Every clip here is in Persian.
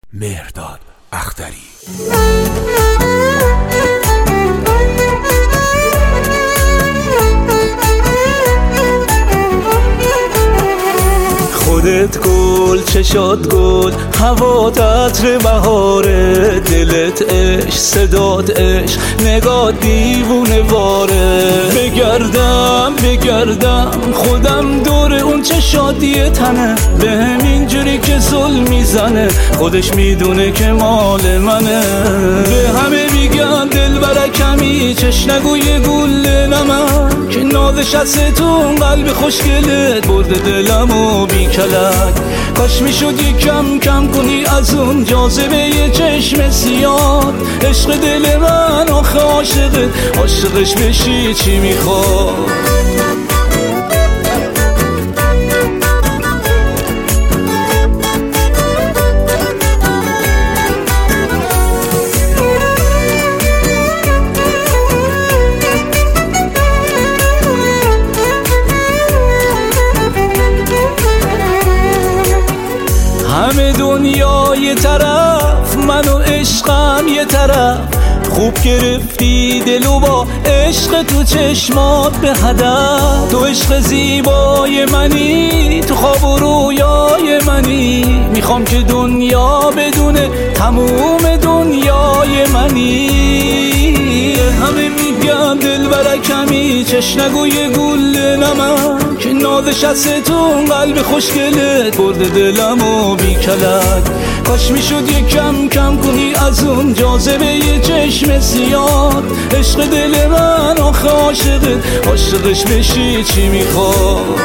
مهرداد اختری. خودت گل، چشات گل، هوات عطر بهاره، دلت عشق، صدات عشق، نگاه دیوونه واره. بگردم خودم دور اون چه شادی تنه، به همینجوری که ظلم میزنه خودش میدونه که مال منه. به همه میگن دل برکمی، چش نگوی گل نمک، که نازش از تو قلب خوشگلت برده دلمو بی کلک. کاش میشد یکم کم کنی از اون جاذبه یه چشم سیاه، عشق دل من آخه عاشقش بشی چی میخواد؟ همه دنیا یه طرف، من و عشقم یه طرف، خوب گرفتی دلو با عشق تو چشمات به هدف. تو عشق زیبای منی، تو خواب و رویای منی، میخوام که دنیا بدونه تموم دنیای منی. همه میگن دل برکمی، چش نگوی گل نمک، که نازش از تو قلب خوشگلت برده دلمو بی کلک. کاش میشد یکم کم کنی از اون جاذبه یه چشم سیاه، عشق دل من آخه عاشقش بشی چی میخواد؟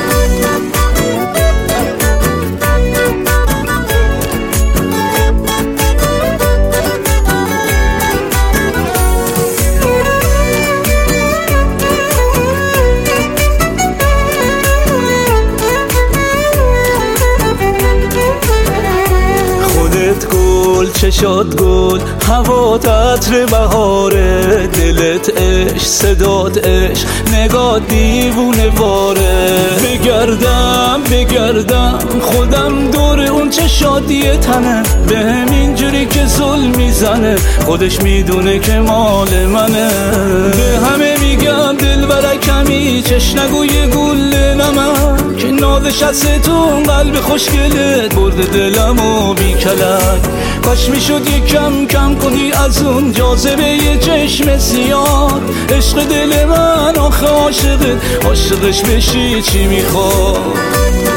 چشات گل، هوات عطر بهاره، دلت عشق، صدات عشق، نگاه دیوونه واره. بگردم خودم دور اون چه شادی تنه، به همینجوری که ظلم میزنه خودش میدونه که مال منه. به همه میگم دل برکمی، چش نگوی گل نمک، که نازش از تو قلب خوشگلت برده دلمو بی کلک. کاش میشد یکم کم کنی از اون جاذبه یه چشم سیاه، عشق دل من آخه عاشقش بشی چی میخواد؟